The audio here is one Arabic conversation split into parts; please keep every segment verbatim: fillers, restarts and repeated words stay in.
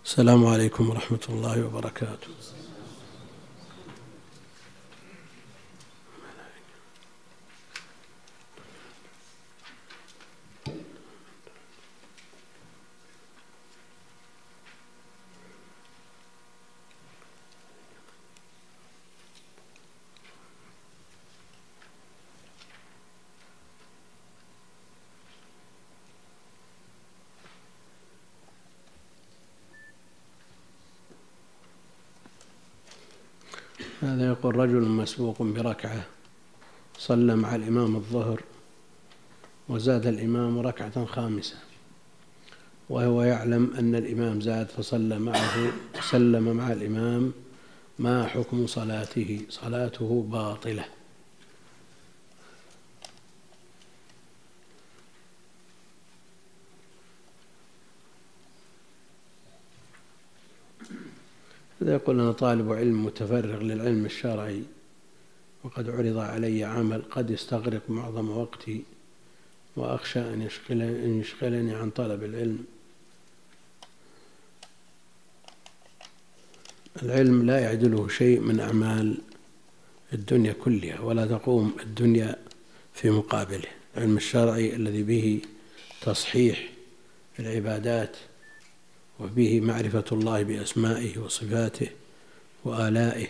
السلام عليكم ورحمة الله وبركاته. هذا يقول: رجل مسبوق بركعة صلى مع الإمام الظهر وزاد الإمام ركعة خامسة، وهو يعلم أن الإمام زاد فصلى معه، سلم مع الإمام، ما حكم صلاته؟ صلاته باطلة. إذا يقول: أنا طالب علم متفرغ للعلم الشرعي وقد عرض علي عمل قد يستغرق معظم وقتي وأخشى أن يشغلني عن طلب العلم. العلم لا يعدله شيء من أعمال الدنيا كلها، ولا تقوم الدنيا في مقابله. العلم الشرعي الذي به تصحيح العبادات وبه معرفة الله بأسمائه وصفاته وآلائه،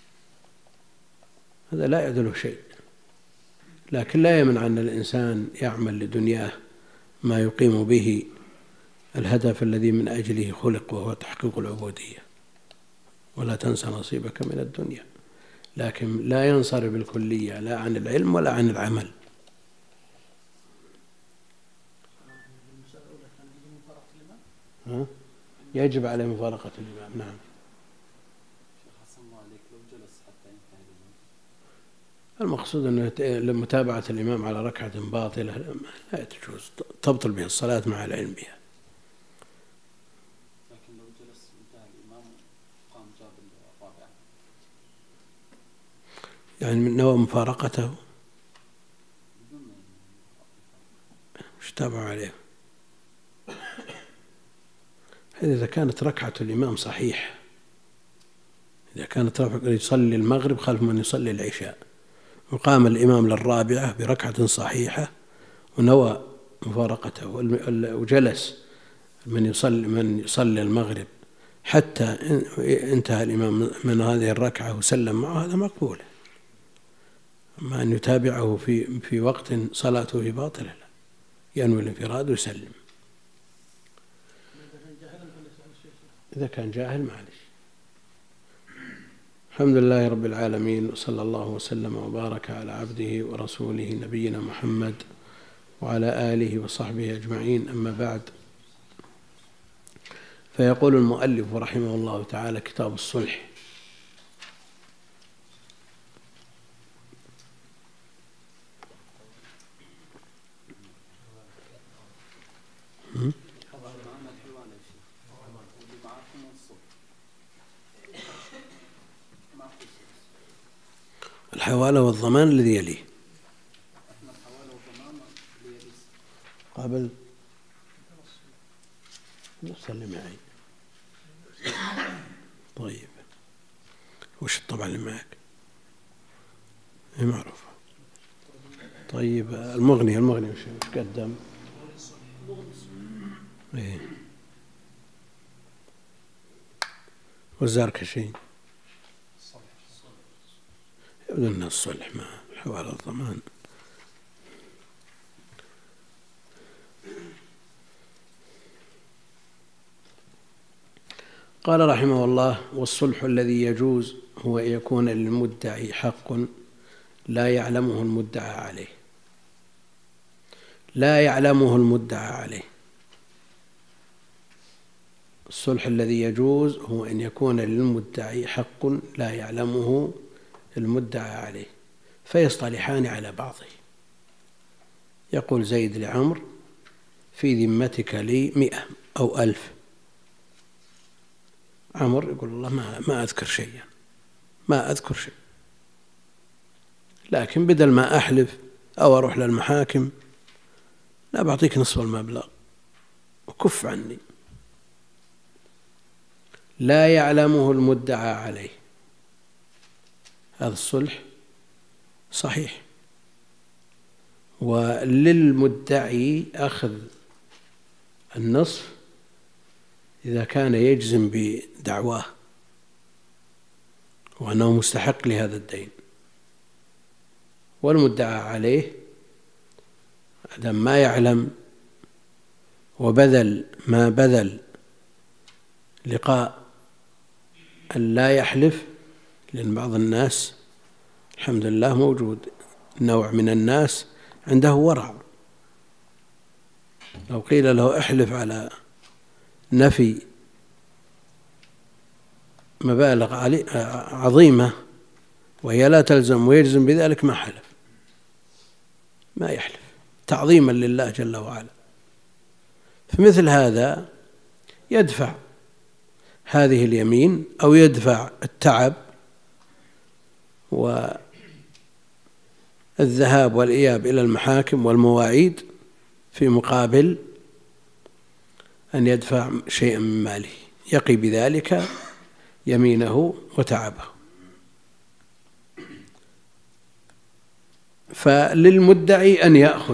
هذا لا يعدله شيء. لكن لا يمنع أن الإنسان يعمل لدنياه ما يقيم به الهدف الذي من أجله خلق، وهو تحقيق العبودية. ولا تنسى نصيبك من الدنيا، لكن لا ينصرف بالكلية لا عن العلم ولا عن العمل. ها؟ يجب عليه مفارقة الإمام. نعم. المقصود أنه لمتابعة الإمام على ركعة باطلة لا تجوز، تبطل به الصلاة مع العلم بها. لكن لو جلس انتهى الإمام قام جاب الرابعة، يعني من نوى مفارقته مش تابع عليه. إذا كانت ركعة الإمام صحيح، إذا كانت ركعة يصلي المغرب خلف من يصلي العشاء، وقام الإمام للرابعة بركعة صحيحة ونوى مفارقته، وجلس من يصلي من يصلي المغرب حتى انتهى الإمام من هذه الركعة وسلم معه، هذا مقبول. أما أن يتابعه في في وقت صلاته في باطلة، ينوي الانفراد ويسلم. إذا كان جاهل معلش. الحمد لله رب العالمين، وصلى الله وسلم وبارك على عبده ورسوله نبينا محمد وعلى آله وصحبه أجمعين. أما بعد، فيقول المؤلف رحمه الله تعالى: كتاب الصلح. الحوالة والضمان الذي يليه قبل سلم معي. طيب، وش الطبع اللي معك؟ هي معروفة. طيب، المغني المغني وش قدم؟ ايه، والزركشي يبدو أن الصلح مع الحوالة والضمان. قال رحمه الله: والصلح الذي يجوز هو أن يكون للمدعي حق لا يعلمه المدعى عليه. لا يعلمه المدعى عليه. الصلح الذي يجوز هو أن يكون للمدعي حق لا يعلمه المدعى عليه، فيصطلحان على بعضه. يقول زيد لعمر: في ذمتك لي مئة أو ألف. عمر يقول: الله ما, ما أذكر شيئا، ما أذكر شيء، لكن بدل ما أحلف أو أروح للمحاكم لا، بعطيك نصف المبلغ وكف عني. لا يعلمه المدعى عليه، هذا الصلح صحيح. وللمدعي أخذ النصف إذا كان يجزم بدعواه وأنه مستحق لهذا الدين، والمدعى عليه عندما ما يعلم وبذل ما بذل لقاء أن لا يحلف، لأن بعض الناس الحمد لله موجود نوع من الناس عنده ورع، لو قيل له احلف على نفي مبالغ عظيمة وهي لا تلزم ويجزم بذلك ما حلف، ما يحلف تعظيما لله جل وعلا. فمثل هذا يدفع هذه اليمين أو يدفع التعب والذهاب والإياب إلى المحاكم والمواعيد في مقابل أن يدفع شيئا من ماله يقي بذلك يمينه وتعبه. فللمدعي أن يأخذ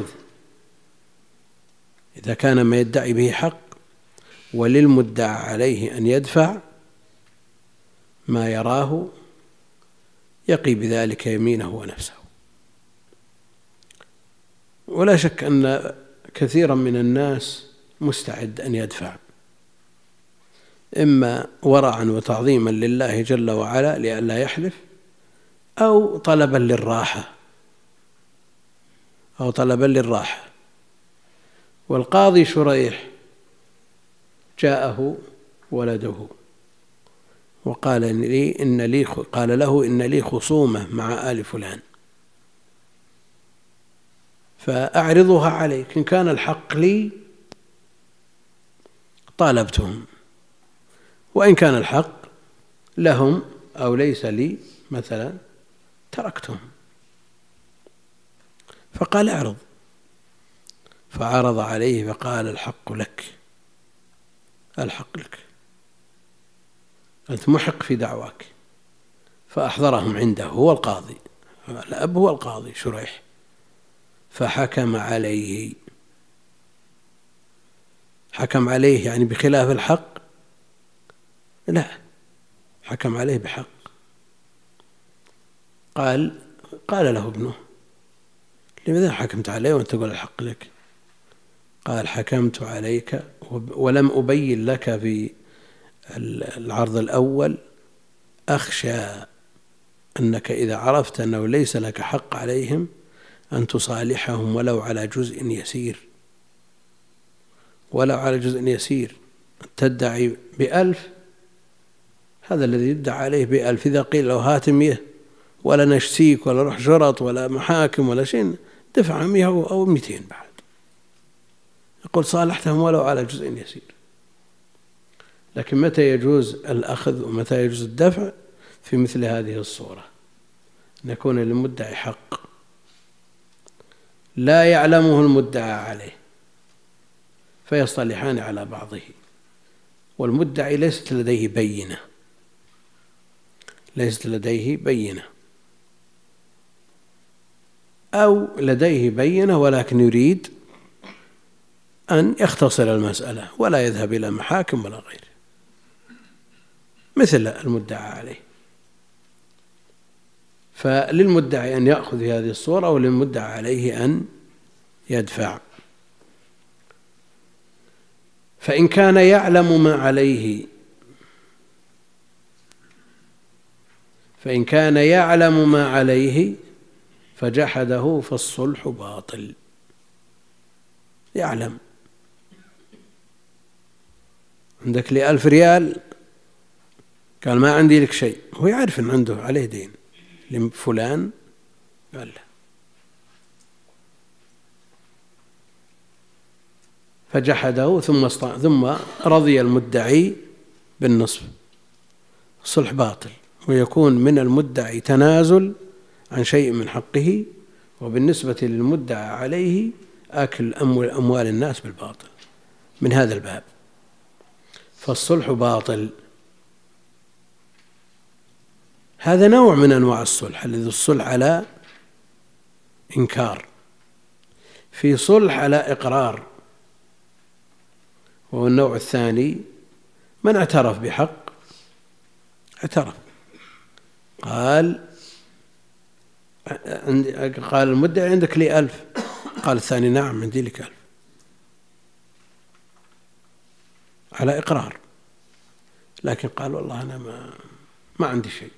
إذا كان ما يدعي به حق، وللمدعى عليه أن يدفع ما يراه يقي بذلك يمينه ونفسه. ولا شك أن كثيرا من الناس مستعد أن يدفع، إما ورعا وتعظيما لله جل وعلا لئلا يحلف، أو طلبا للراحة أو طلبا للراحة. والقاضي شريح جاءه ولده وقال لي إن لي قال له إن لي خصومة مع آل فلان فأعرضها عليك، إن كان الحق لي طالبتهم، وإن كان الحق لهم أو ليس لي مثلا تركتهم. فقال اعرض، فعرض عليه فقال الحق لك، الحق لك، أنت محق في دعواك. فأحضرهم عنده هو القاضي، الأب هو القاضي شريح، فحكم عليه. حكم عليه يعني بخلاف الحق؟ لا، حكم عليه بحق. قال قال له ابنه لماذا حكمت عليه وأنت تقول الحق لك؟ قال حكمت عليك ولم أبين لك في العرض الأول، أخشى أنك إذا عرفت أنه ليس لك حق عليهم أن تصالحهم ولو على جزء يسير، ولو على جزء يسير. تدعي بألف، هذا الذي يدعى عليه بألف إذا قيل له هات مية ولا نشتيك ولا روح شرط ولا محاكم ولا شيء، دفع مية أو مئتين بعد، يقول صالحتهم ولو على جزء يسير. لكن متى يجوز الأخذ ومتى يجوز الدفع؟ في مثل هذه الصورة، أن يكون للمدعي حق لا يعلمه المدعى عليه فيصطلحان على بعضه، والمدعي ليست لديه بينة ليست لديه بينة أو لديه بينة ولكن يريد أن يختصر المسألة ولا يذهب إلى محاكم ولا غيره، مثل المدعى عليه. فللمدعي أن يأخذ في هذه الصورة، وللمدعى عليه أن يدفع. فإن كان يعلم ما عليه فإن كان يعلم ما عليه فجحده فالصلح باطل. يعلم عندك لي ألف ريال، قال ما عندي لك شيء، هو يعرف أن عنده عليه دين لفلان، قال لا، فجحده ثم ثم رضي المدعي بالنصف، الصلح باطل، ويكون من المدعي تنازل عن شيء من حقه، وبالنسبة للمدعى عليه أكل أموال الناس بالباطل من هذا الباب، فالصلح باطل هذا نوع من أنواع الصلح، الذي الصلح على إنكار. في صلح على إقرار، وهو النوع الثاني، من اعترف بحق اعترف، قال قال المدعي عندك لي ألف، قال الثاني نعم عندي لك ألف، على إقرار، لكن قال والله أنا ما ما عندي شيء.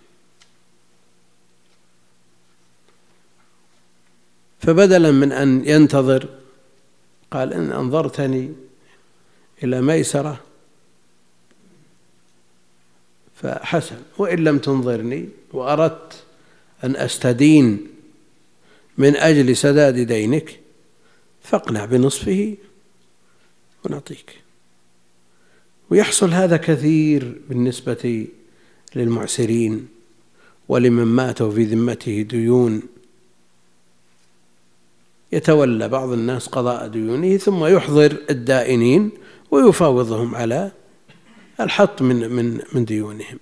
فبدلا من أن ينتظر قال إن أنظرتني إلى ميسرة فحسن، وإن لم تنظرني وأردت أن أستدين من أجل سداد دينك فاقنع بنصفه ونعطيك. ويحصل هذا كثير بالنسبة للمعسرين ولمن ماتوا في ذمته ديون، يتولى بعض الناس قضاء ديونه ثم يحضر الدائنين ويفاوضهم على الحط من من من ديونهم،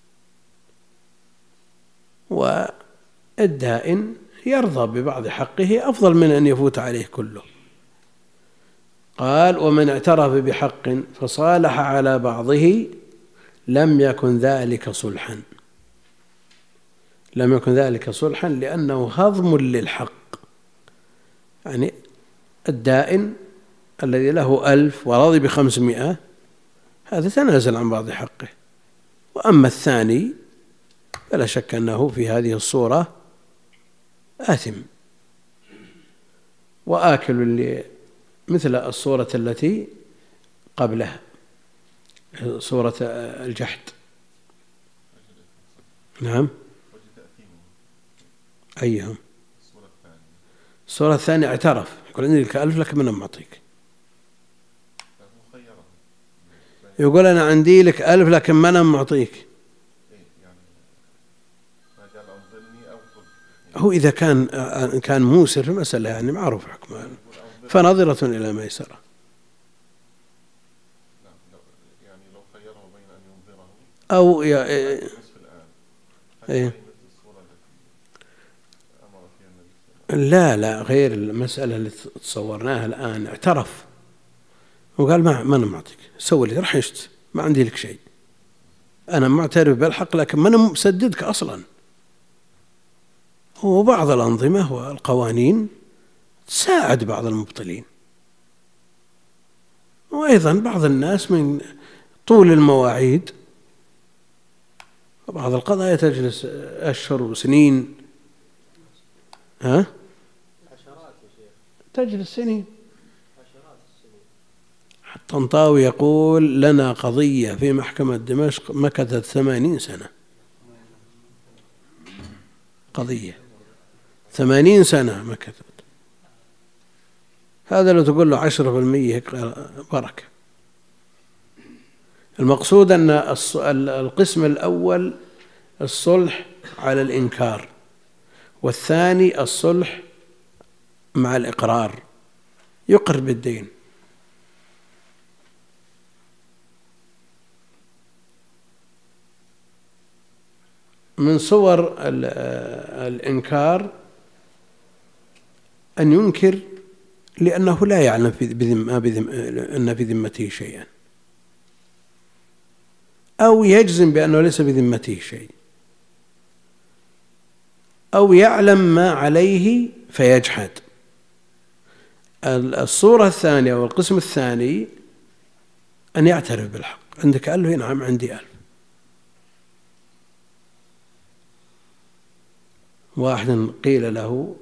والدائن يرضى ببعض حقه أفضل من أن يفوت عليه كله. قال ومن اعترف بحق فصالح على بعضه لم يكن ذلك صلحا، لم يكن ذلك صلحا لأنه هضم للحق. يعني الدائن الذي له ألف ورضي بخمسمائة هذا تنازل عن بعض حقه، وأما الثاني فلا شك أنه في هذه الصورة آثم وآكل مثل الصورة التي قبلها، صورة الجحد. نعم، أيهم؟ الصورة الثانية اعترف، يقول عندي لك ألف لكن من لم أعطيك، يقول أنا عندي لك ألف لكن ما لم أعطيك. هو إذا كان كان موسر في المسألة يعني معروف حكمه، فنظرة إلى ميسرة. أو يا إيه لا لا غير المسألة اللي تصورناها الآن، اعترف وقال ما ما أنا معطيك، سوي لي راح يشت، ما عندي لك شيء، أنا معترف بالحق لكن ما أنا مسددك أصلا. وبعض الأنظمة والقوانين تساعد بعض المبطلين، وأيضا بعض الناس من طول المواعيد، وبعض القضايا تجلس أشهر وسنين، ها تجلس سنين. الطنطاوي يقول لنا قضية في محكمة دمشق مكثت ثمانين سنة، قضية ثمانين سنة مكثت. هذا لو تقول له عشرة بالمية بركة. المقصود أن القسم الأول الصلح على الإنكار، والثاني الصلح مع الإقرار، يقر بالدين. من صور الإنكار أن ينكر لأنه لا يعلم في بذم بذم أن في ذمته شيئا، أو يجزم بأنه ليس بذمته شيء، أو يعلم ما عليه فيجحد. الصورة الثانية والقسم الثاني أن يعترف بالحق، عندك ألف؟ نعم عندي ألف. واحد قيل له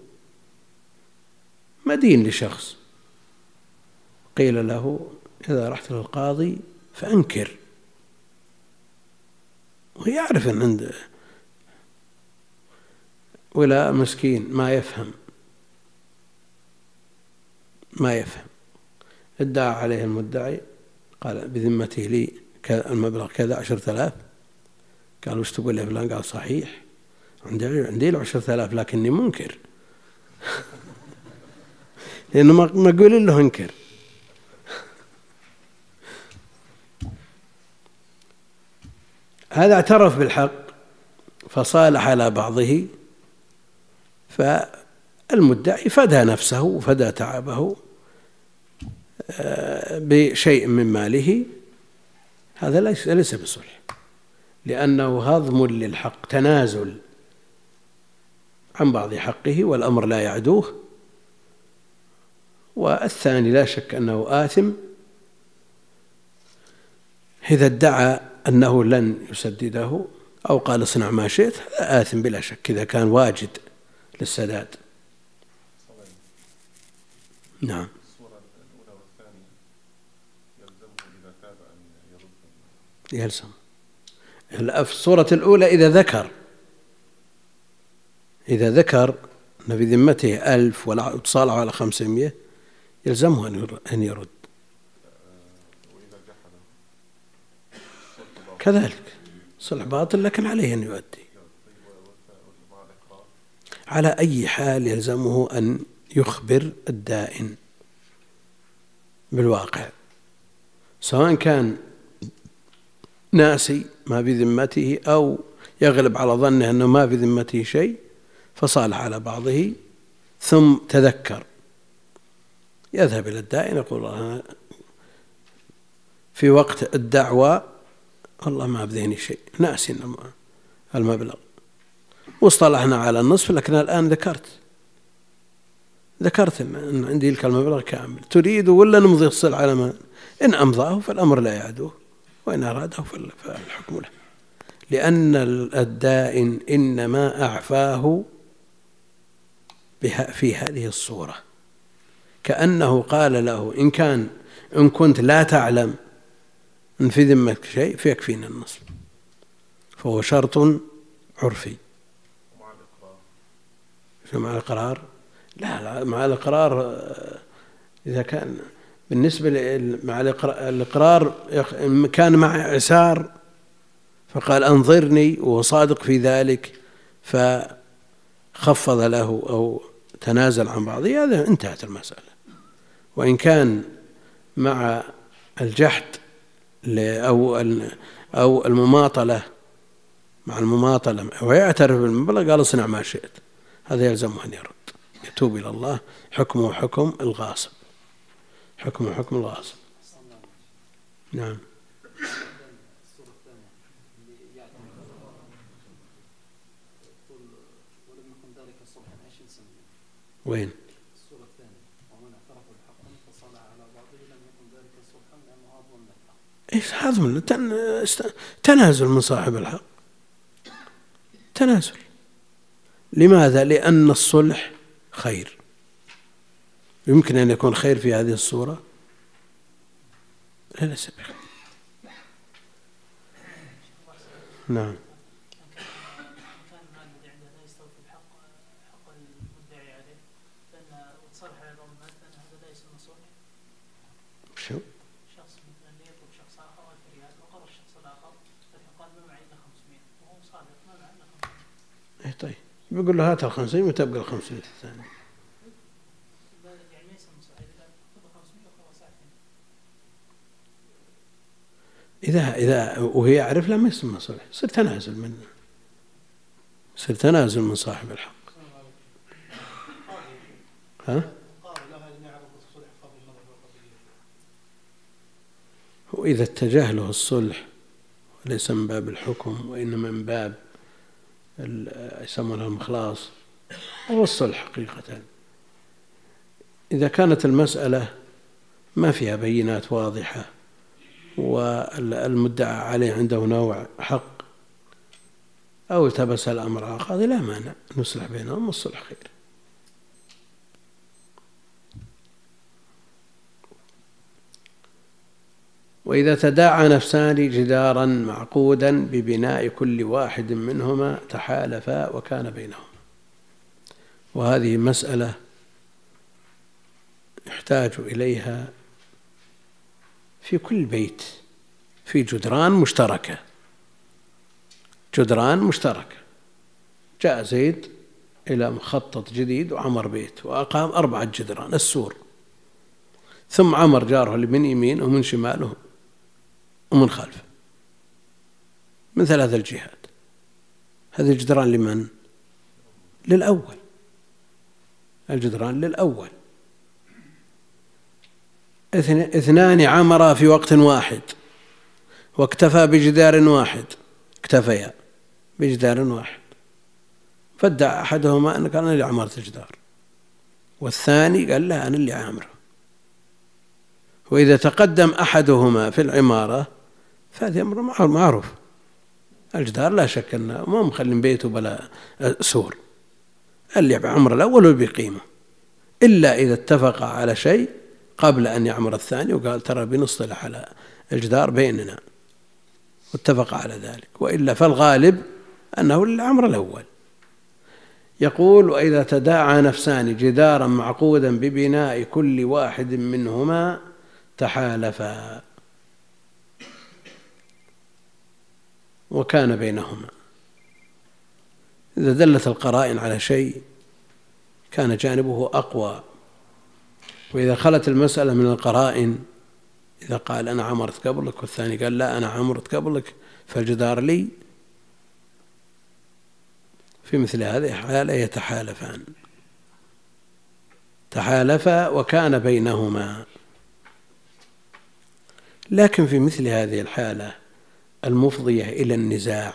مدين لشخص، قيل له إذا رحت للقاضي فأنكر، ويعرف أن عنده، ولا مسكين ما يفهم ما يفهم ادعى عليه المدعي، قال بذمته لي المبلغ كذا عشرة آلاف، قال وش تقول يا فلان؟ قال صحيح عندي عندي له عشرة آلاف لكني منكر لأنه ما قول له انكر. هذا اعترف بالحق فصالح على بعضه، فالمدعي فدى نفسه وفدى تعبه بشيء من ماله، هذا ليس ليس بصلح، لأنه هضم للحق، تنازل عن بعض حقه والأمر لا يعدوه. والثاني لا شك أنه آثم إذا ادعى أنه لن يسدده أو قال اصنع ما شئت، هذا آثم بلا شك إذا كان واجد للسداد. نعم. يلزم في الصورة الأولى إذا ذكر إذا ذكر أن في ذمته ألف وتصالح على خمسمائة يلزمه أن يرد. كذلك صلح باطل لكن عليه أن يؤدي. على أي حال يلزمه أن يخبر الدائن بالواقع، سواء كان ناسي ما في ذمته أو يغلب على ظنه أنه ما في ذمته شيء فصالح على بعضه ثم تذكر، يذهب إلى الدائن يقول في وقت الدعوة والله ما بذهني شيء، ناسي المبلغ واصطلحنا على النصف، لكن الآن ذكرت ذكرت أن عندي لك المبلغ كامل، تريد ولا نمضي الصلح على ما؟ إن أمضاه فالأمر لا يعدوه، وإن أراده فالحكم له، لأن الدائن إنما أعفاه في هذه الصورة، كأنه قال له إن كان إن كنت لا تعلم أن في ذمتك شيء فيكفينا النصف، فهو شرط عرفي. شو مع الإقرار؟ لا لا مع الإقرار إذا كان بالنسبة مع الإقرار كان مع إعسار فقال أنظرني وهو صادق في ذلك فخفض له أو تنازل عن بعضه، هذا انتهت المسألة. وإن كان مع الجحد أو أو المماطلة مع المماطلة ويعترف بالمبلغ قال اصنع ما شئت، هذا يلزمه أن يرد، يتوب إلى الله، حكمه حكم الغاصب، حكمه حكم الغاصب. نعم. وين؟ السورة الثانية ومن اعترف بحق فصالح على بعضه لم يكن ذلك صلحا لأنه هضم الحق. إيش هضم؟ تنازل من صاحب الحق، تنازل. لماذا؟ لأن الصلح خير، يمكن أن يكون خير في هذه الصورة؟ لا ليس بخير. نعم. شو؟ شخص مثلا يطلب شخص آخر ألف ريال وقرر الشخص الآخر فقال ما معي إلا خمسمائة وهو صادق ما معي إلا خمسمائة. إيه طيب بيقول له هات الخمسين وتبقى الخمسين الثانية. يعني ما يسمى صحيح إذا تبقى خمسمائة وخلاص عارفين. إذا إذا وهي يعرف لا ما يسمى صلح، يصير تنازل منه، يصير تنازل من صاحب الحق. ها؟ وإذا اتجه له الصلح وليس من باب الحكم وإنما من باب يسمونه المخلاص هو الصلح حقيقة، إذا كانت المسألة ما فيها بينات واضحة والمدعى عليه عنده نوع حق أو التبس الأمر على القاضي لا مانع نصلح بينهم والصلح خير. وإذا تداعى نفسان جدارا معقودا ببناء كل واحد منهما تحالفا وكان بينهما، وهذه مسألة يحتاج إليها في كل بيت، في جدران مشتركة، جدران مشتركة، جاء زيد إلى مخطط جديد وعمر بيت وأقام أربعة جدران السور، ثم عمر جاره من يمين ومن شماله ومن خلفه من ثلاث الجهات، هذا الجدران لمن؟ للأول، الجدران للأول. اثنان عمرا في وقت واحد واكتفى بجدار واحد، اكتفيا بجدار واحد، فادعى أحدهما أن كان اللي عمرت الجدار، والثاني قال لا أنا اللي عامره. وإذا تقدم أحدهما في العمارة فهذا أمر معروف، الجدار لا شك أنه ما مخلين بيته بلا سور، اللي بعمر الأول بقيمة، إلا إذا اتفق على شيء قبل أن يعمر الثاني وقال ترى بنصطلح على الجدار بيننا واتفق على ذلك، وإلا فالغالب أنه للعمر الأول. يقول وإذا تداعى نفسان جدارا معقودا ببناء كل واحد منهما تحالفا وكان بينهما. إذا دلت القرائن على شيء كان جانبه أقوى، وإذا خلت المسألة من القرائن، إذا قال أنا عمرت قبلك والثاني قال لا أنا عمرت قبلك فالجدار لي، في مثل هذه الحالة يتحالفان، تحالفا وكان بينهما. لكن في مثل هذه الحالة المفضية إلى النزاع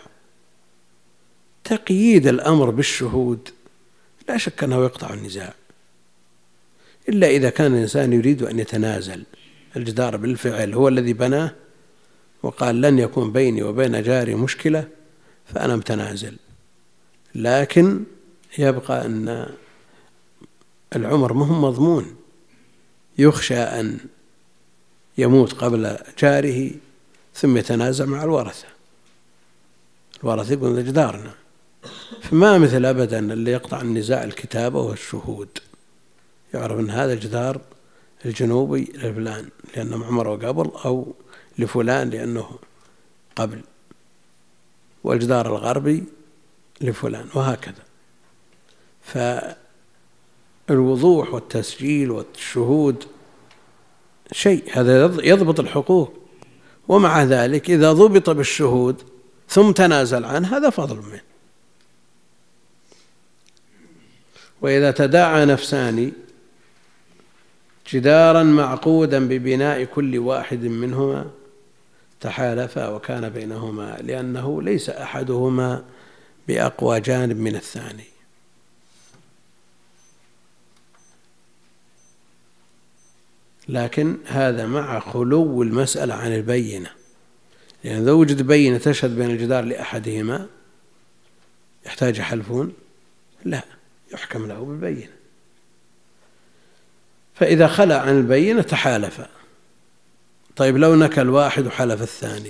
تقييد الأمر بالشهود لا شك أنه يقطع النزاع، إلا إذا كان الإنسان يريد أن يتنازل. الجدار بالفعل هو الذي بناه وقال لن يكون بيني وبين جاري مشكلة فأنا متنازل، لكن يبقى أن العمر مهم مضمون، يخشى أن يموت قبل جاره ثم يتنازع مع الورثة، الورثة يقولون جدارنا. فما مثل أبدا اللي يقطع النزاع الكتابة والشهود، يعرف أن هذا الجدار الجنوبي لفلان لأنه عمره قبل، أو لفلان لأنه قبل، والجدار الغربي لفلان، وهكذا. فالوضوح والتسجيل والشهود شيء هذا يضبط الحقوق، ومع ذلك إذا ضبط بالشهود ثم تنازل عنه هذا فضل منه. وإذا تداعى نفسان جدارا معقودا ببناء كل واحد منهما تحالفا وكان بينهما، لأنه ليس أحدهما بأقوى جانب من الثاني. لكن هذا مع خلو المسألة عن البينة، لأن إذا وجد بينة تشهد بين الجدار لأحدهما يحتاج حلفون؟ لا، يحكم له بالبينة. فإذا خلى عن البينة تحالفا. طيب لو نكى الواحد وحلف الثاني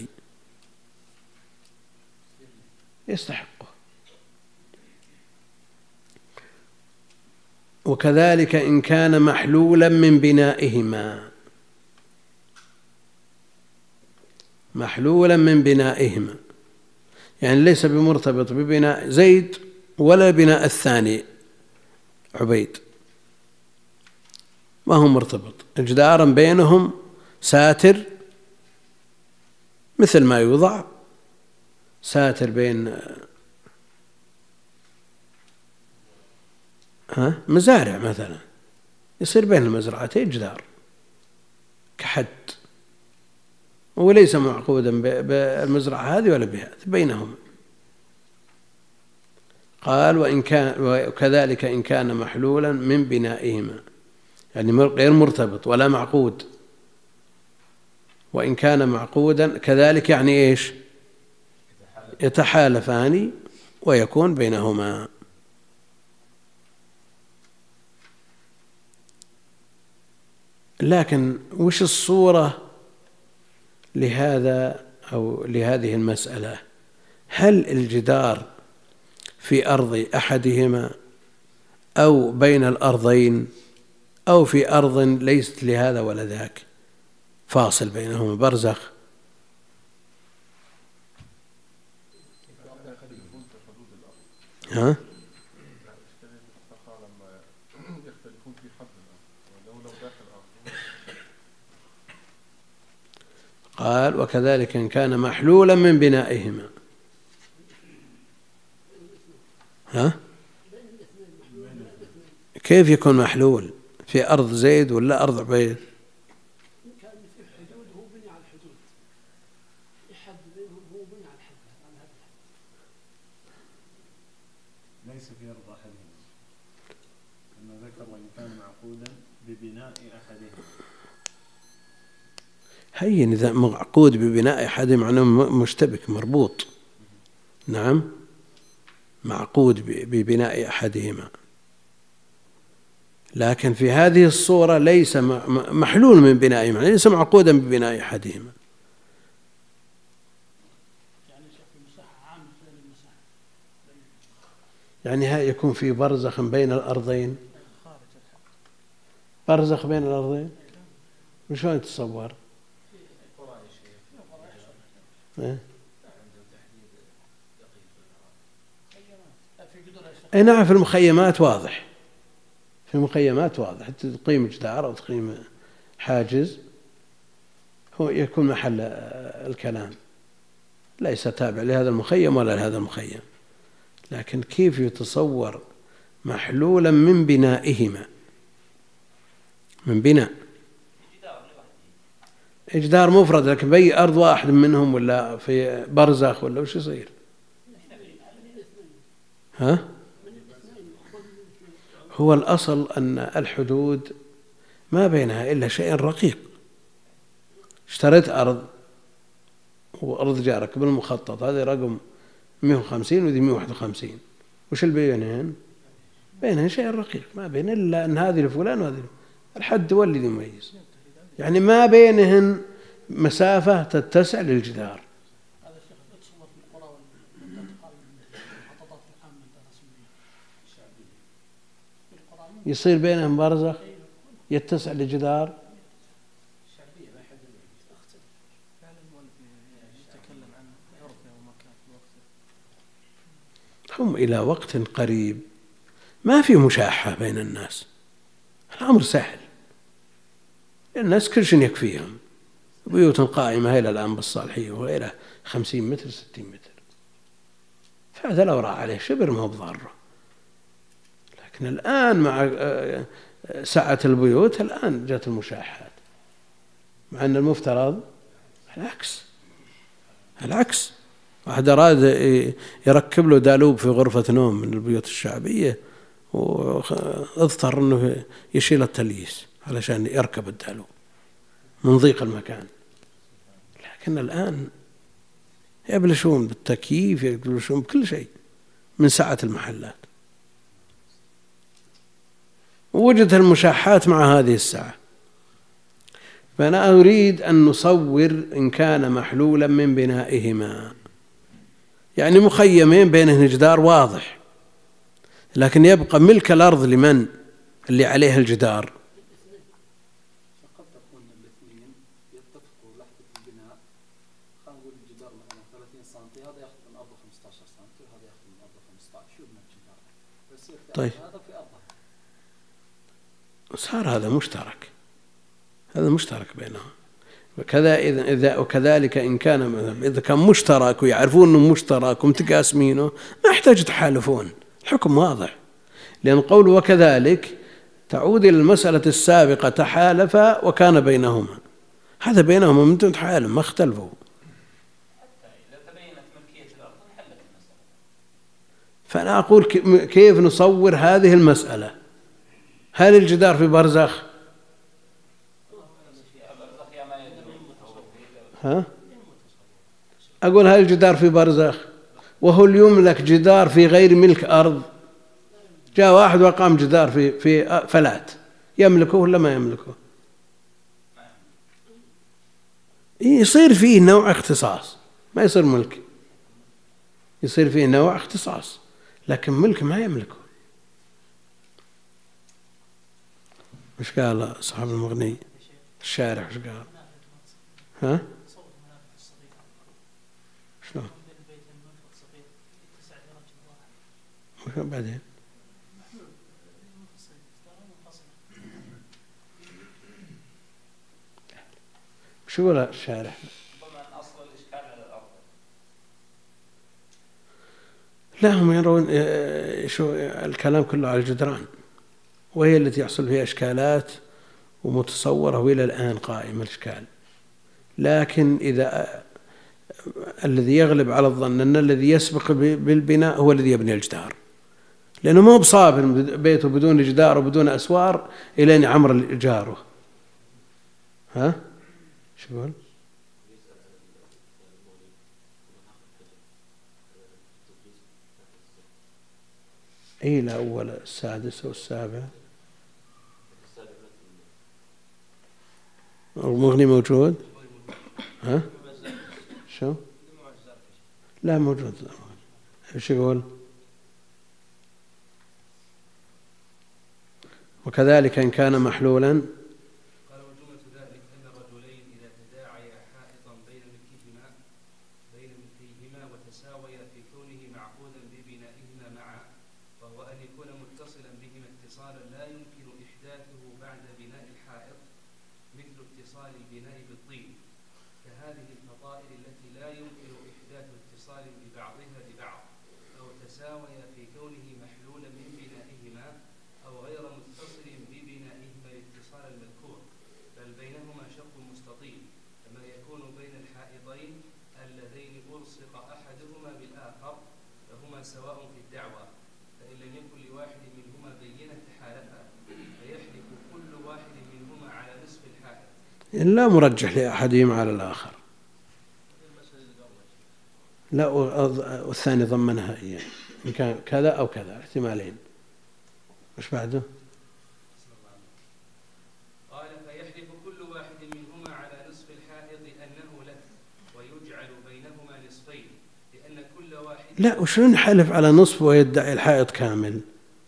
يستحقه. وكذلك إن كان محلولا من بنائهما، محلولا من بنائهما يعني ليس بمرتبط ببناء زيد ولا بناء الثاني عبيد، ما هو مرتبط، الجدار بينهم ساتر، مثل ما يوضع ساتر بين ها مزارع مثلا، يصير بين المزرعتين جدار كحد، وليس معقودا بالمزرعة هذه ولا بهذه، بينهم. قال وإن كان وكذلك إن كان محلولا من بنائهما، يعني غير مرتبط ولا معقود. وإن كان معقودا كذلك يعني إيش؟ يتحالفان ويكون بينهما. لكن وش الصورة لهذا أو لهذه المسألة؟ هل الجدار في أرض أحدهما أو بين الأرضين أو في أرض ليست لهذا ولا ذاك، فاصل بينهما برزخ؟ ها؟ قال وكذلك إن كان محلولا من بنائهما، كيف يكون محلول في أرض زيد ولا أرض عبيد؟ كان في حدود هو بني على الحدود، في حد بينهم هو بني على الحد، على هذا الحد. ليس في أرض أحدهم، أنه ذكر وإن كان معقودا ببناء أحدهم. هين إذا معقود ببناء أحدهم معناه مشتبك مربوط. نعم، معقود ببناء أحدهما، لكن في هذه الصورة ليس محلول من بنائهما، ليس معقودا ببناء أحدهما. يعني ها يكون في برزخ بين الأرضين، برزخ بين الأرضين، وشلون تتصور؟ إيه؟ أي نعم، في المخيمات واضح، في المخيمات واضح تقيم جدار أو تقيم حاجز هو يكون محل الكلام، ليس تابع لهذا المخيم ولا لهذا المخيم. لكن كيف يتصور محلولا من بنائهما، من بناء جدار مفرد لكن بأي أرض واحد منهم ولا في برزخ ولا وش يصير؟ ها؟ هو الأصل أن الحدود ما بينها إلا شيء رقيق. اشتريت أرض وأرض جارك بالمخطط، هذا رقم مئة وخمسين وذي مئة وواحد وخمسين، وش اللي بينهن؟ بينهن شيء رقيق، ما بين إلا أن هذه لفلان وهذه الحد هو اللي يميز، يعني ما بينهن مسافة تتسع للجدار. يصير بينهم برزخ يتسع لجدار. هم إلى وقت قريب ما في مشاحة بين الناس، الأمر سهل، الناس كل شيء يكفيهم، بيوت قائمة إلى الآن بالصالحية وغيرها خمسين متر ستين متر، فهذا لو راح عليه شبر ما هو بضاره. لكن الآن مع سعة البيوت الآن جاءت المشاحات، مع أن المفترض العكس، العكس. واحد أراد يركب له دالوب في غرفة نوم من البيوت الشعبية واضطر أنه يشيل التليس علشان يركب الدالوب من ضيق المكان. لكن الآن يبلشون بالتكييف، يبلشون بكل شيء من سعة المحلات. وجدت المشاحات مع هذه السعة. فأنا أريد أن نصور إن كان محلولا من بنائهما، يعني مخيمين بينهن جدار واضح، لكن يبقى ملك الأرض لمن؟ اللي عليها الجدار. فقد تكون الاثنين يتفقوا لحظة البناء، خلينا نقول الجدار مثلا ثلاثين سنتي، هذا يأخذ من أرضه خمسة عشر سنتي وهذا يأخذ من أرضه خمسة عشر، شو من الجدار بس يرتفع طيب. هذا في أرضه، صار هذا مشترك، هذا مشترك بينهم. وكذا إذا إذا وكذلك إن كان إذا كان مشترك ويعرفون إنه مشترك ومتقاسمينه ما يحتاج تحالفون، الحكم واضح. لأن قول وكذلك تعود إلى المسألة السابقة، تحالف وكان بينهما، هذا بينهما من دون تحالف ما اختلفوا. فأنا أقول كيف نصور هذه المسألة؟ هل الجدار في برزخ؟ ها؟ أقول هل الجدار في برزخ؟ وهو يملك جدار في غير ملك أرض، جاء واحد وقام جدار في في فلات، يملكه ولا ما يملكه؟ يصير فيه نوع اختصاص، ما يصير ملك، يصير فيه نوع اختصاص، لكن ملك ما يملكه. مش قال صاحب المغني الشارح؟ مش قال؟ ها؟ شلون؟ وشو بعدين؟ شو يقول الشارح؟ لا، هم يرون شو الكلام كله على الجدران وهي التي يحصل فيها إشكالات ومتصورة وإلى الآن قائمة الإشكال. لكن إذا الذي يغلب على الظن أن الذي يسبق بالبناء هو الذي يبني الجدار، لأنه ما هو بصابر بيته بدون جدار وبدون أسوار إلى أن يعمر جاره. ها؟ شو يقول؟ أي لا، أول السادس أو السابع. المغني موجود؟ ها؟ شو؟ لا موجود. ايش يقول؟ وكذلك إن كان محلولا. قال وجملة ذلك أن الرجلين إذا تداعيا حائطا بين ملكيهما بين ملكيهما وتساويا في كونه معقودا ببنائهما معا، وهو أن يكون متصلا بهما اتصالا لا يمكن إحداثه بعد بناء الحائط، مثل اتصال البناء بالطين، كهذه الفضائل التي لا يمكن إحداث اتصال ببعضها ببعض، أو تساويا في كونه محلولا من بنائهما أو غير متصل ببنائهما الاتصال المذكور، بل بينهما شق مستطيل، كما يكون بين الحائطين اللذين ألصق أحدهما بالآخر فهما سواء في الدعوى، فإن لم يكن لواحد منهما بينة تحالفا فيحلف كل واحد منهما على نصف الحائط. لا مرجح لأحدهما على الآخر. لا، والثاني ضمنها إياه إن كان كذا أو كذا، احتمالين. وش بعده؟ قال فيحلف كل واحد منهما على نصف الحائط أنه له، ويجعل بينهما نصفين، لأن كل واحد. لا، وشلون يحلف على نصف ويدعي الحائط كامل؟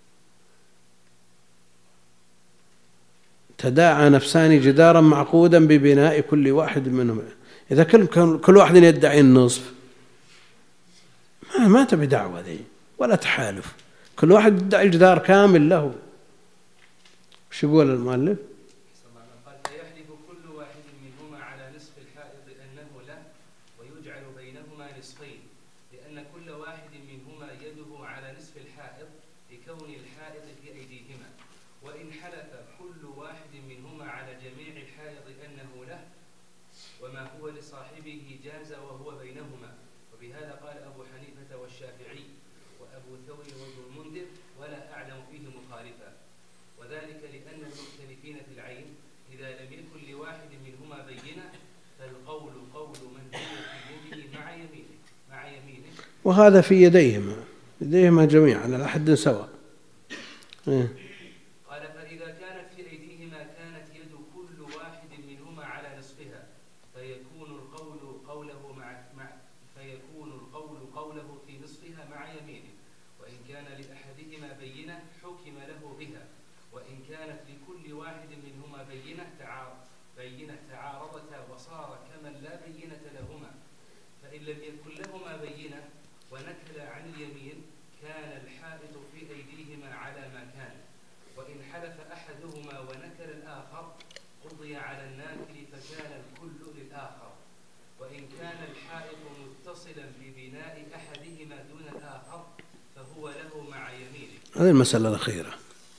تداعى نفسان جدارا معقودا ببناء كل واحد منهما. إذا كل كل واحد يدعي النصف ما ما تبي دعوة ذي ولا تحالف، كل واحد يدعي الجدار كامل له. وش يقول المؤلف؟ قال فيحلف كل واحد منهما على نصف الحائط أنه له، ويجعل بينهما نصفين، لأن كل واحد منهما يده على نصف الحائط لكون الحائط في أيديهما، وإن حلف كل واحد منهما على جميع الحائط أنه له وما هو لصاحبه جاز وهو بينهما. وبهذا قال أبو حنيفة والشافعي وأبو ثور وابن المنذر، ولا أعلم فيه مخالفا، وذلك لأن المختلفين في العين إذا لم يكن لواحد منهما بينة فالقول قول من هو في يده مع يمينه مع يمينه وهذا في يديهما يديهما جميعا على حد سواء. إيه. قال فإذا كانت في أيديهما كانت يد كل واحد منهما على نصفها، فيكون القول قوله مع, مع فيكون القول قوله في نصفها مع يمينه، وإن كان لأحدهما بينة حكم له بها، وإن كانت لكل واحد منهما بينة تعارض بينة تعارضتا وصار كمن لا بينة لهما، فإن لم يكن لهما بينة ونكل عن اليمين كان الحائط في أيديهما على ما كان، وإن حلف أحدهما ونكل الآخر قضي على الناكل فكان الكل للآخر، وإن كان الحائط متصلا ببناء أحدهما دون الآخر فهو له مع يمينه. هذه المسألة الأخيرة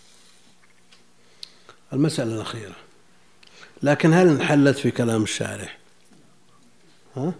المسألة الأخيرة لكن هل انحلت في كلام الشارح؟ ها؟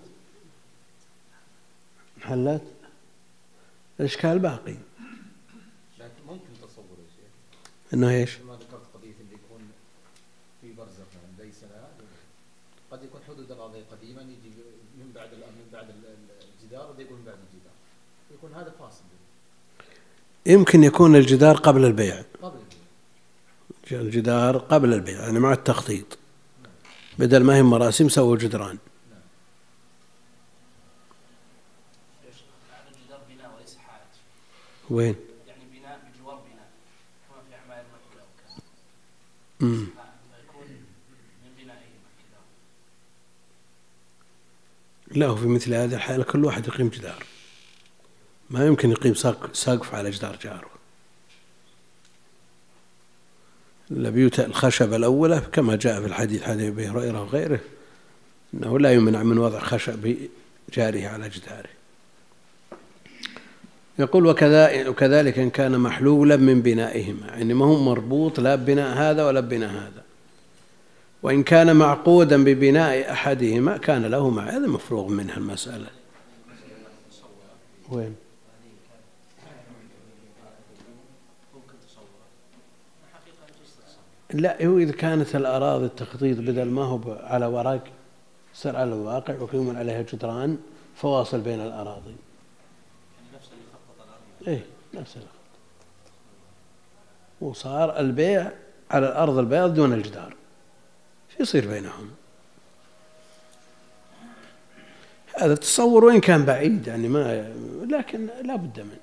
انحلت؟ الإشكال باقي. لكن ممكن تصور يا شيخ إنه إيش؟ ما ذكرت قضية اللي يكون في برزخ مثلا ليس لا، قد يكون حدود القضية قديما يجي من بعد من بعد الجدار وده يقول من بعد الجدار، يكون هذا فاصل. يمكن يكون الجدار قبل البيع. قبل البيع. الجدار قبل البيع يعني مع التخطيط، بدل ما هي مراسم سووا جدران. وين؟ يعني بناء بجوار بناء كما في أعمال المكة وكذا. امم يكون من بنائه كذا. لا، في مثل هذه الحالة كل واحد يقيم جدار، ما يمكن يقيم سقف على جدار جاره. البيوت الخشب الأولى كما جاء في الحديث حديث أبي هريرة وغيره أنه لا يمنع من وضع خشب جاره على جداره. يقول وكذلك إن كان محلولا من بنائهما، يعني ما هو مربوط لا ببناء هذا ولا ببناء هذا. وإن كان معقودا ببناء أحدهما كان له مع هذا مفروغ منها المسألة. وين؟ لا، هو إذا كانت الأراضي التخطيط بدل ما هو على ورق صار على الواقع ويكون عليها جدران فواصل بين الأراضي. إيه نفس الخط، وصار البيع على الأرض البيض دون الجدار فيصير بينهم. هذا تصور وإن كان بعيد يعني ما، لكن لا بد منه.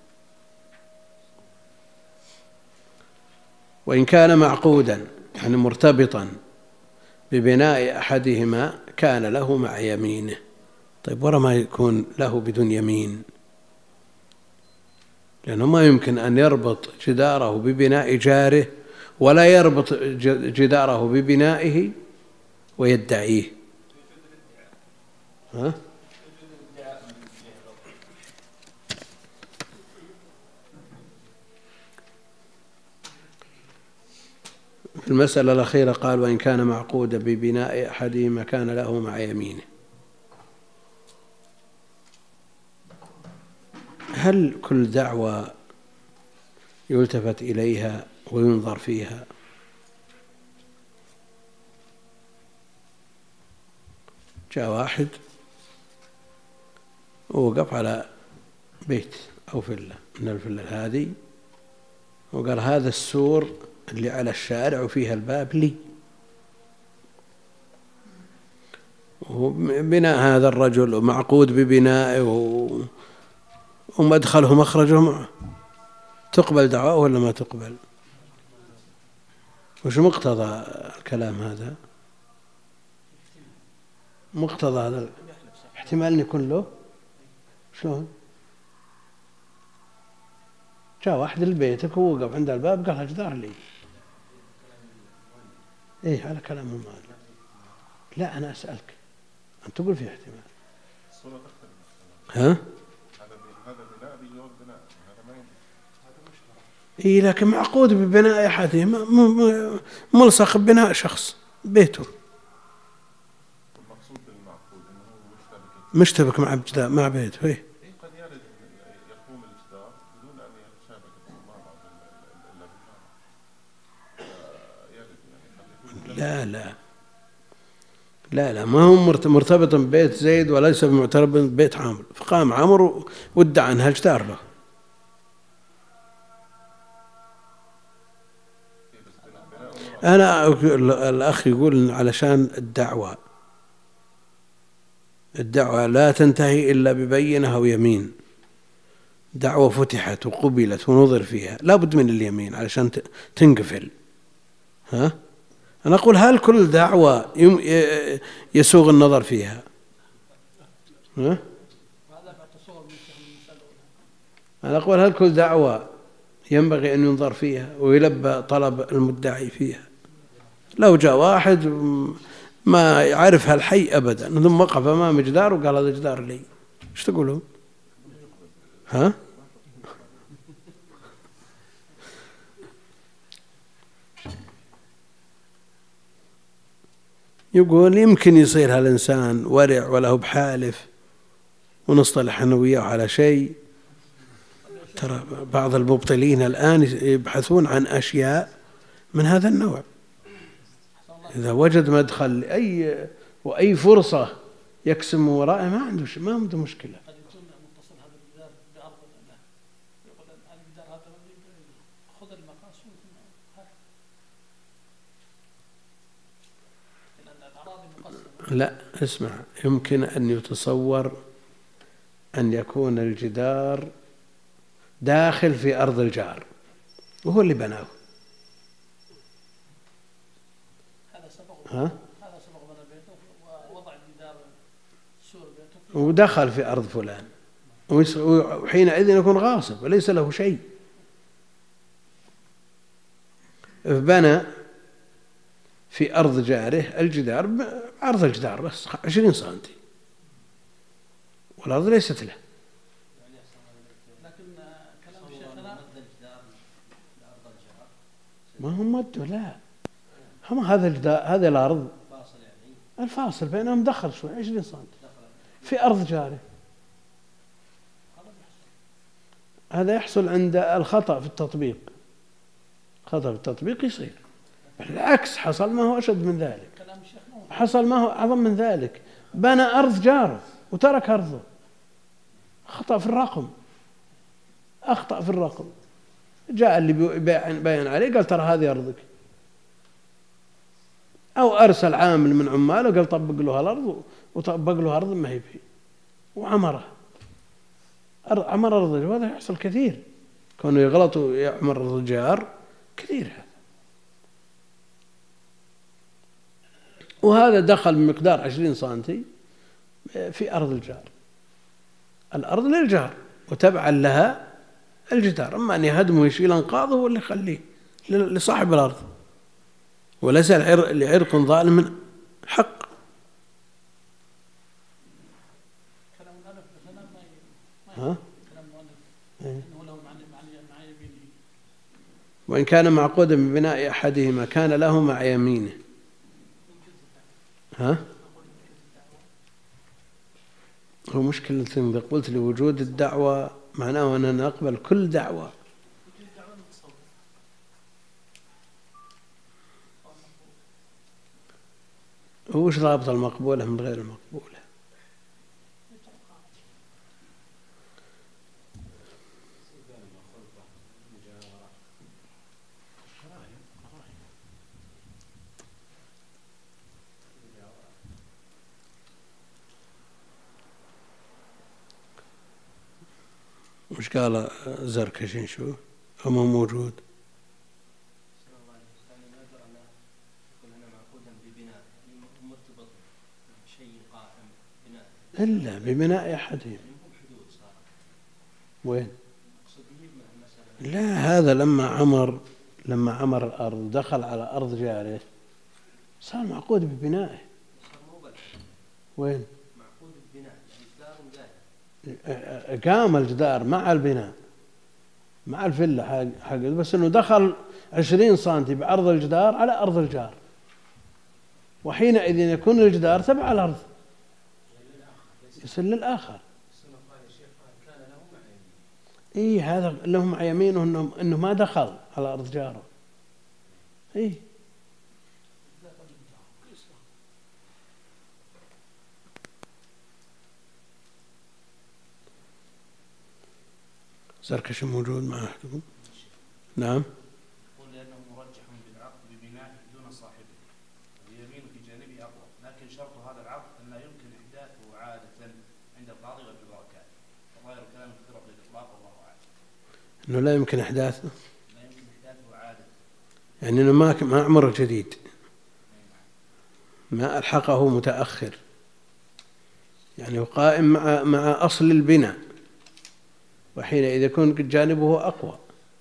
وإن كان معقودا يعني مرتبطا ببناء أحدهما كان له مع يمينه. طيب ورا ما يكون له بدون يمين؟ لأنه ما يمكن أن يربط جداره ببناء جاره ولا يربط جداره ببنائه ويدعيه. ها؟ في المسألة الأخيرة قال وإن كان معقودا ببناء أحدهما كان له مع يمينه. هل كل دعوة يلتفت إليها وينظر فيها؟ جاء واحد ووقف على بيت أو فلة من الفلة هذه وقال هذا السور اللي على الشارع وفيها الباب لي، وبناء هذا الرجل معقود ببنائه ومدخله مخرجه معه، تقبل دعوة ولا ما تقبل؟ وش مقتضى الكلام هذا؟ مقتضى هذا احتمال أن يكون له شلون؟ جاء واحد لبيتك ووقف عند الباب قال جدار لي. ايه على كلام المال. لا أنا أسألك أن تقول في احتمال. ها؟ إيه لكن معقود ببناء أحدهما ملصق ببناء شخص بيته. المقصود بالمعقود إنه مشتبك مشتبك مع بجدار مع بيته. إيه قد يرد يقوم الجدار بدون أن يتشابك مع بعض إلا لا لا لا لا ما هو مرتبط ببيت زيد وليس بمعترف ببيت عامر، فقام عامر وادعى أنها جدار له. أنا الأخ يقول علشان الدعوة الدعوة لا تنتهي إلا ببينة أو يمين. دعوة فتحت وقبلت ونظر فيها لا بد من اليمين علشان تنقفل. ها؟ أنا أقول هل كل دعوة يسوغ النظر فيها؟ ها؟ أنا أقول هل كل دعوة ينبغي أن ينظر فيها ويلبى طلب المدعي فيها؟ لو جاء واحد ما يعرفها الحي أبدا ثم وقف أمام جدار وقال هذا جدار لي، ايش تقولون؟ ها؟ يقول يمكن يصير هالإنسان ورع وله بحالف ونصطلح أنا وياه على شيء. ترى بعض المبطلين الآن يبحثون عن أشياء من هذا النوع، إذا وجد مدخل أي وأي فرصة يكسم وراءه ما عنده ما عنده مشكلة. قد يكون متصل هذا الجدار بأرض الله، يقول الجدار هذا خذ المقاس لأن الأراضي مقسمة. لا اسمع، يمكن أن يتصور أن يكون الجدار داخل في أرض الجار وهو اللي بناه. هذا سبق ها؟ هذا سبق بنى بيته ووضع الجدار سور بيته ودخل في أرض فلان وحينئذ يكون غاصب وليس له شيء. بنى في أرض جاره الجدار عرض الجدار بس عشرين سنتي والأرض ليست له. لكن ما هم مدوا، لا هم هذا الجدار، هذه الأرض فاصل يعني الفاصل بينهم دخل شوي عشرين سنتي في أرض جارية. هذا يحصل عند الخطأ في التطبيق، خطأ في التطبيق يصير. العكس حصل ما هو أشد من ذلك، كلام الشيخ مو حصل ما هو أعظم من ذلك، بنى أرض جاره وترك أرضه، خطأ في الرقم، أخطأ في الرقم. جاء اللي بيان عليه قال ترى هذه أرضك، أو أرسل عامل من عماله قال طبق له الأرض وطبق له أرض ما هي فيه وعمرها، عمر أرض. وهذا يحصل كثير، كونه يغلط ويعمر أرض الجار كثير هذا. وهذا دخل بمقدار عشرين سنتي في أرض الجار، الأرض للجار وتبعا لها الجدار، أما أن يهدمه ويشيل أنقاضه ولا يخليه لصاحب الأرض، وليس لعرق ظالم من حق. كلام المؤلف مثلا ما ي- ها؟ كلام المؤلف إيه. انه له مع مع مع يمينه. وإن كان معقودا ببناء أحدهما كان له مع يمينه. ها؟ هو مشكلة إذا قلت لوجود الدعوة معناه أننا نقبل كل دعوة. وجود الدعوة المتصور. وش رابط المقبولة من غير المقبولة؟ وش قال زركشين شو؟ أما موجود صلى الله عليه وسلم نذر أن يكون هنا معقودا ببناء مرتبط بشيء قائم بناء إلا ببناء أحدهم. مو بحدود صار وين؟ أقصد يجمع المسألة. لا، هذا لما عمر لما عمر الأرض دخل على أرض جاره صار معقود ببنائه. صار مو بل وين؟ معقود ببناء يعني جدار قائم. قام الجدار مع البناء مع الفلة حق حق بس إنه دخل عشرين سنتي بعرض الجدار على أرض الجار، وحينئذ يكون الجدار تبع الأرض يصير للآخر. السنة قال الشيخ كان له مع يمين. إيه هذا له مع يمينه إنه إنه ما دخل على أرض جاره. إيه زركش موجود مع أحدكم؟ نعم. يقول لأنه مرجح بالعقد ببنائه دون صاحبه، واليمين في جانبه أقوى، لكن شرط هذا العقد أن لا يمكن إحداثه عادة عند القاضي والبركات، وظاهر كلام الفرق بالإطلاق والله أعلم. إنه لا يمكن إحداثه، لا يمكن إحداثه عادة. يعني إنه ما ما عمره جديد، ما ألحقه متأخر، يعني قائم مع مع أصل البناء، وحينئذ يكون جانبه أقوى.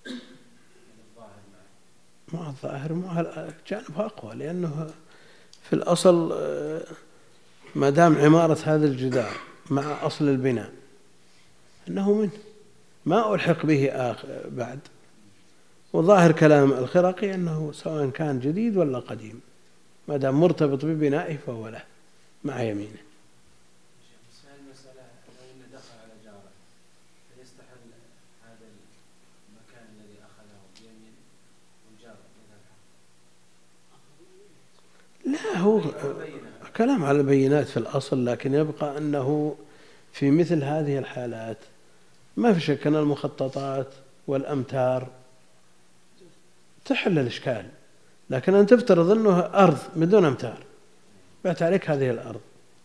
مع الظاهر مع جانبه أقوى، لأنه في الأصل ما دام عمارة هذا الجدار مع أصل البناء أنه منه ما ألحق به آخر بعد. وظاهر كلام الخرقي أنه سواء كان جديد ولا قديم ما دام مرتبط ببنائه فهو له مع يمينه. المسألة لو إنه دخل على جاره فيستحل هذا المكان الذي أخذه بيمين والجار إذا لا، هو كلام على البينات في الأصل، لكن يبقى أنه في مثل هذه الحالات ما في شك أن المخططات والأمتار تحل الإشكال، لكن أن تفترض أنه أرض بدون أمتار بعت عليك هذه الأرض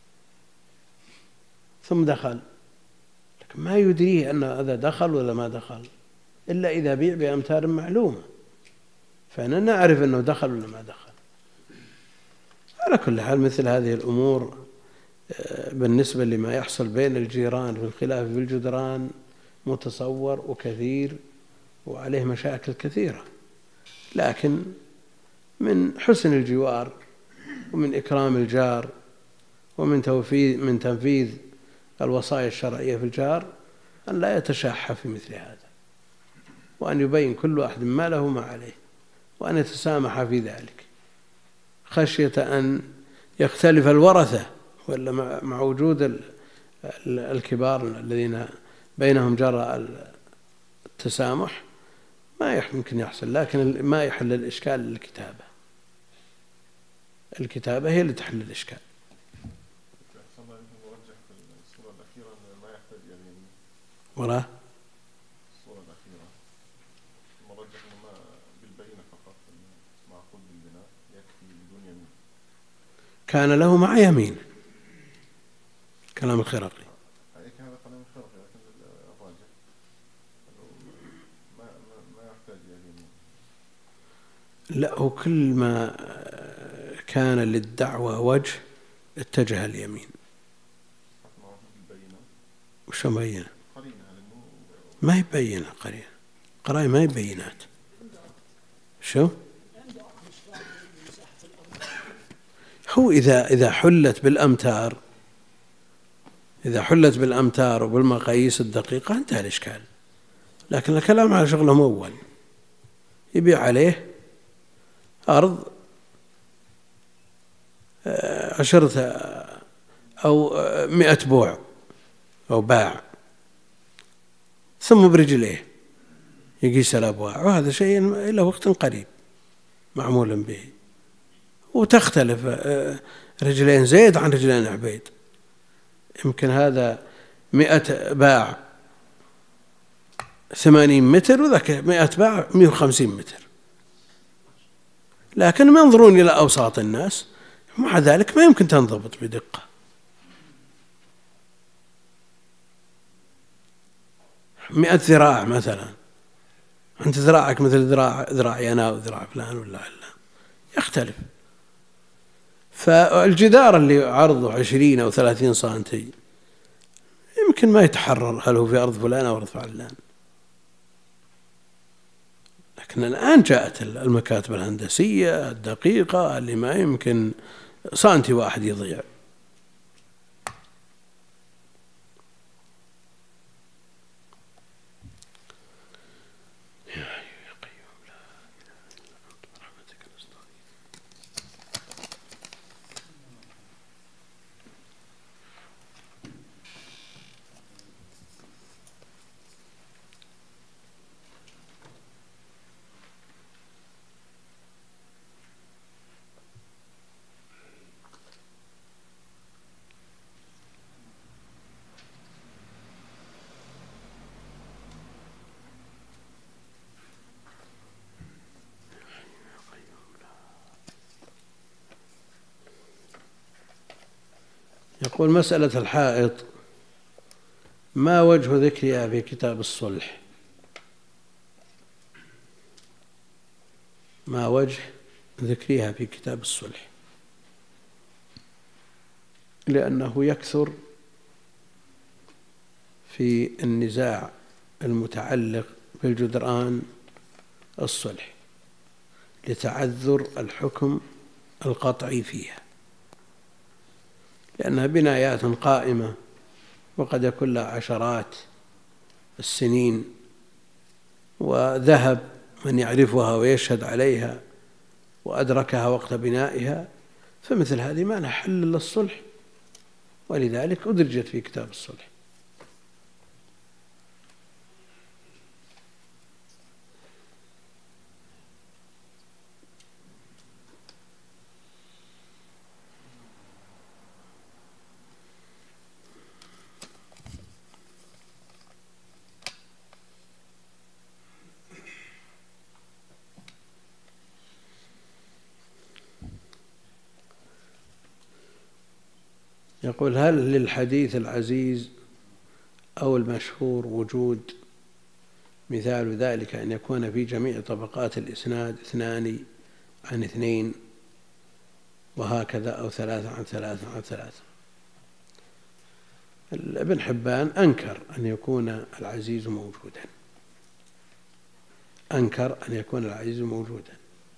ثم دخل، لكن ما يدريه أن هذا دخل ولا ما دخل إلا إذا بيع بأمتار معلومة، فأنا نعرف أنه دخل ولا ما دخل. على كل حال مثل هذه الأمور بالنسبة لما يحصل بين الجيران في الخلاف في الجدران متصور وكثير وعليه مشاكل كثيرة، لكن من حسن الجوار ومن إكرام الجار ومن توفيذ من تنفيذ الوصايا الشرعية في الجار أن لا يتشاح في مثل هذا، وأن يبين كل واحد ما له ما عليه، وأن يتسامح في ذلك خشية أن يختلف الورثة، ولا مع وجود الكبار الذين بينهم جرى التسامح ما يمكن يحصل. لكن ما يحل الإشكال الكتابة، الكتابة هي اللي تحل الإشكال. وراه الصورة الأخيرة المرجح أنه ما بالبينة فقط، معقود بالبناء يكفي بدون يمين. كان له مع يمين، كلام الخرقي. هذا كلام الخرقي، لكن الراجح ما ما يحتاج يمين. لا، هو كل ما كان للدعوة وجه اتجه اليمين. وش مبينة؟ ما هي بينة قرينة، قرائن ما هي بينات. شو هو إذا إذا حلت بالأمتار، إذا حلت بالأمتار وبالمقاييس الدقيقة انتهى الإشكال. لكن الكلام على شغله مول، يبيع عليه أرض عشرة أو مئة بوع أو باع، ثم برجليه يقيس الأبواع، وهذا شيء له وقت قريب معمول به، وتختلف رجلين زيد عن رجلين عبيد. يمكن هذا مئة باع ثمانين متر، وذاك مئة باع مئة وخمسين متر، لكن ما ينظرون إلى أوساط الناس، مع ذلك ما يمكن تنضبط بدقة. مئة ذراع مثلا، أنت ذراعك مثل ذراع ذراعي أنا وذراع فلان ولا علان، يختلف. فالجدار اللي عرضه عشرين أو ثلاثين سنتي يمكن ما يتحرر هل هو في أرض فلان أو أرض فلان. لكن الآن جاءت المكاتب الهندسية الدقيقة اللي ما يمكن سنتي واحد يضيع. يقول: مسألة الحائط ما وجه ذكرها في كتاب الصلح؟ ما وجه ذكرها في كتاب الصلح؟ لأنه يكثر في النزاع المتعلق بالجدران الصلح لتعذر الحكم القطعي فيها، لأنها بنايات قائمة وقد يكون لها عشرات السنين، وذهب من يعرفها ويشهد عليها وأدركها وقت بنائها، فمثل هذه ما لها حل إلا الصلح، ولذلك أدرجت في كتاب الصلح. يقول: هل للحديث العزيز أو المشهور وجود؟ مثال ذلك أن يكون في جميع طبقات الإسناد اثنان عن اثنين وهكذا، أو ثلاثة عن ثلاثة عن ثلاثة. ابن حبان أنكر أن يكون العزيز موجودا، أنكر أن يكون العزيز موجودا.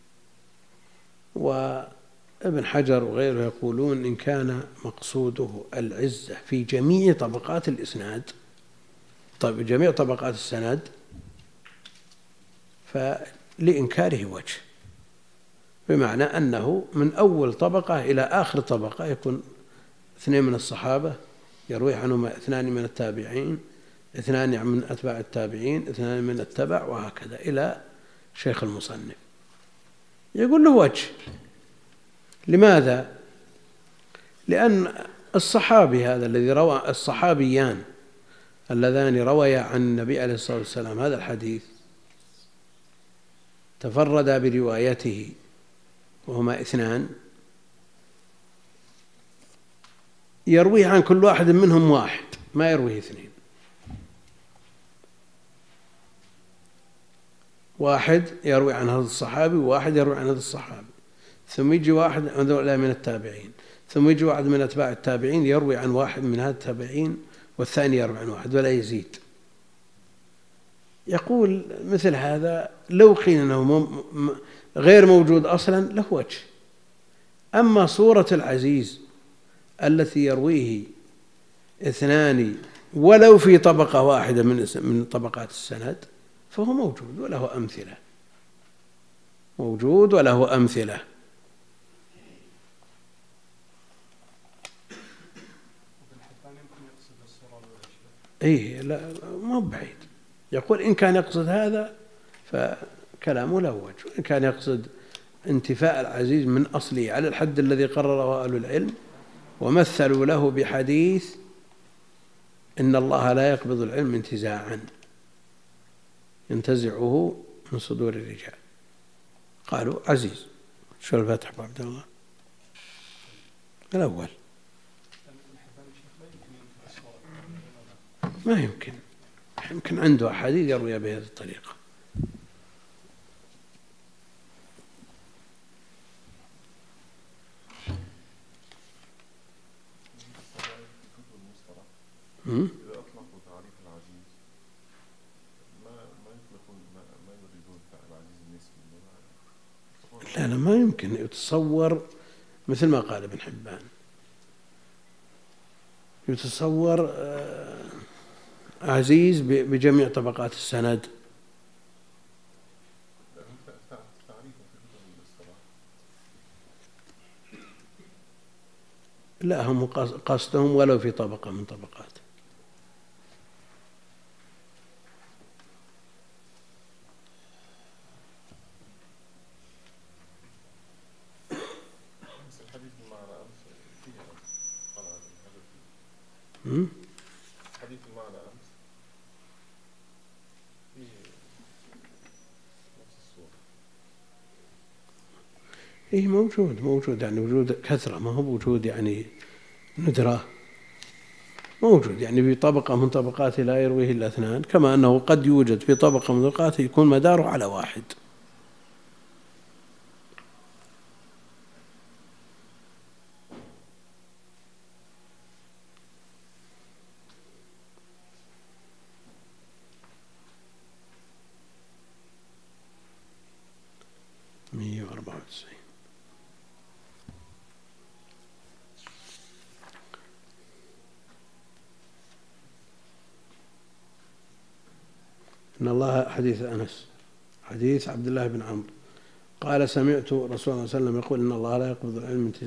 وابن حجر وغيره يقولون إن كان مقصوده العزة في جميع طبقات الإسناد، طيب جميع طبقات السند، فلإنكاره وجه، بمعنى أنه من أول طبقة إلى آخر طبقة يكون اثنين من الصحابة يروي عنهم اثنان من التابعين، اثنان من أتباع التابعين، اثنان من التبع، وهكذا إلى شيخ المصنف. يقول له وجه. لماذا؟ لأن الصحابي هذا الذي روى، الصحابيان اللذان رويا عن النبي عليه الصلاة والسلام هذا الحديث تفردا بروايته وهما اثنان، يرويه عن كل واحد منهم واحد، ما يرويه اثنين. واحد يروي عن هذا الصحابي وواحد يروي عن هذا الصحابي، ثم يجي واحد من التابعين، ثم يجي واحد من أتباع التابعين يروي عن واحد من هذا التابعين والثاني يروي عن واحد ولا يزيد. يقول مثل هذا لو قيل أنه غير موجود أصلا له وجه. أما صورة العزيز التي يرويه اثنان ولو في طبقة واحدة من من طبقات السند فهو موجود وله أمثلة، موجود وله أمثلة. إيه لا ما بعيد. يقول إن كان يقصد هذا فكلامه له وجه، وإن كان يقصد انتفاء العزيز من أصله على الحد الذي قرره أهل العلم ومثلوا له بحديث إن الله لا يقبض العلم انتزاعا ينتزعه من صدور الرجال، قالوا عزيز. شو الفتح أبو عبد الله الأول؟ ما يمكن، يمكن عنده أحاديث يروي بهذه الطريقة. إذا أطلقوا تعريف العزيز ما ما يطلقون ما ما يريدون العزيز النسبي. لا لا ما يمكن يتصور مثل ما قال ابن حبان، يتصور عزيز بجميع طبقات السند. لا هم قصدهم ولو في طبقة من طبقات. حديث المعنى أمس فيه نفس الصورة. إيه موجود موجود يعني وجود كثرة، ما هو وجود يعني ندرة، موجود يعني في طبقة من طبقاته لا يرويه إلا اثنان، كما أنه قد يوجد في طبقة من طبقاته يكون مداره على واحد. مئة وأربعة وتسعين. إن الله حديث أنس، حديث عبد الله بن عمرو قال سمعت رسول الله صلى الله عليه وسلم يقول إن الله لا يقبض العلم